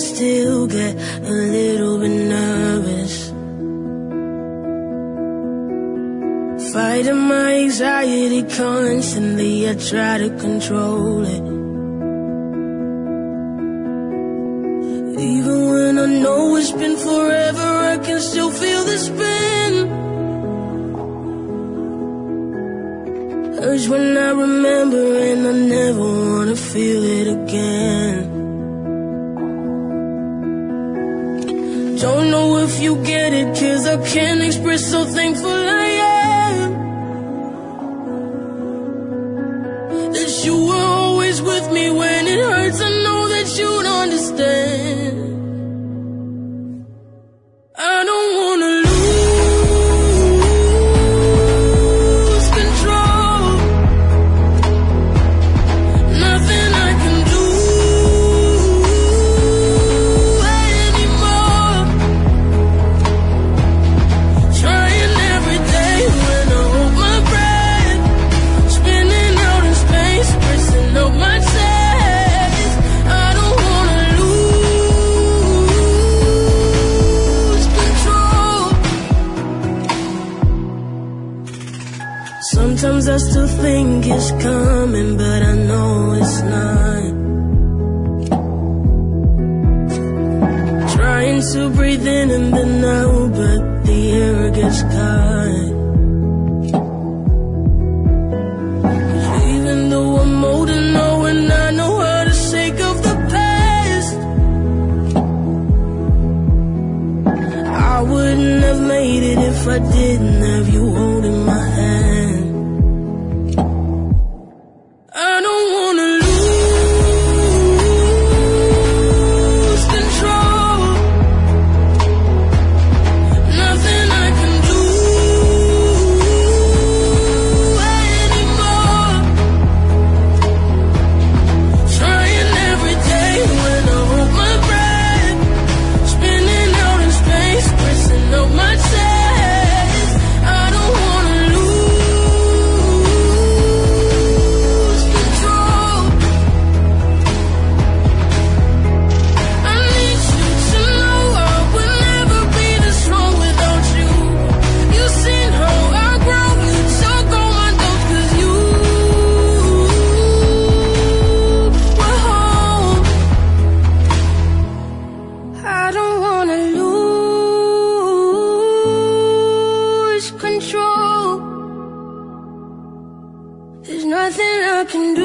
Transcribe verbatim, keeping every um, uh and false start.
still get a little bit nervous. Fighting my anxiety constantly, I try to control it. Even when I know it's been forever, I can still feel the spin. Urge when I remember, and I never wanna feel it again. Don't know if you get it, 'cause I can't express how thankful I am that you were always with me when it hurts. I know that you'd understand. I don't wanna lose control. Nothing I can do anymore. Trying every day when I hold my breath, spinning out in space, pressing up my chest. I don't wanna lose control. Sometimes I still think it's coming, but I know it's not. Trying to breathe in and then out, but the air gets caught. Even though I'm older now and I know how to shake off the past, I wouldn't have made it if I didn't have you holding my hand. I don't wanna lose control. Nothing I can do anymore. Trying every day when I hold my breath, spinning out in space, pressing up my chest. I don't wanna lose control. I need you to know I would never be this strong without you. You've seen how I grow, you took all my doubts 'cause you were home. I don't wanna lose control. There's nothing I can do